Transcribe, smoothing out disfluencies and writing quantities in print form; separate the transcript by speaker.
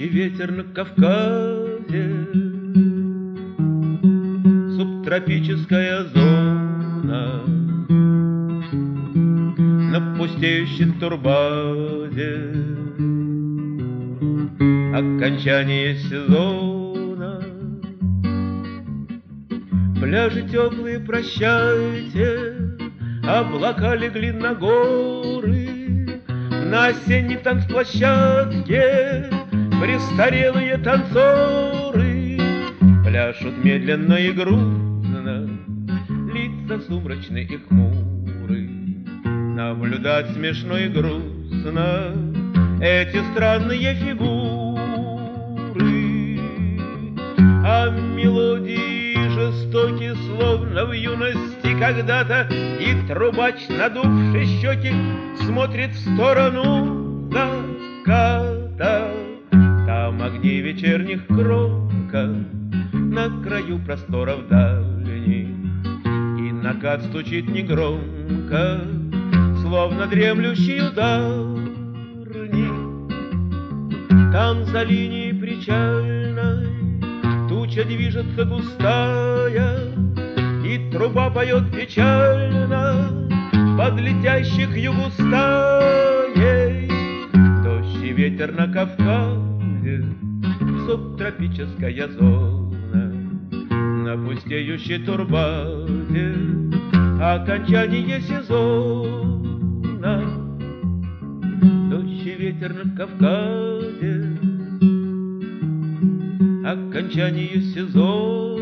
Speaker 1: ветер на Кавказе, субтропическая зона. На пустеющей турбазе окончание сезона. Пляжи теплые прощайте, облака легли на горы. На осенней танцплощадке престарелые танцоры пляшут медленно и грустно, лица сумрачны и хмуры. Наблюдать смешно и грустно эти странные фигуры, а мелодии жестокие, словно в юности когда-то, и трубач, надувший щеки, смотрит в сторону заката. Там огни вечерних кромках на краю просторов дальних, и накат стучит негромко, словно дремлющий ударник. Там за линией причальной туча движется густая, и труба поет печально под летящей к югу стаей. Дождь и ветер на Кавказе, субтропическая зона. На пустеющей турбазе окончание сезона. Дождь и ветер на Кавказе, окончание сезона.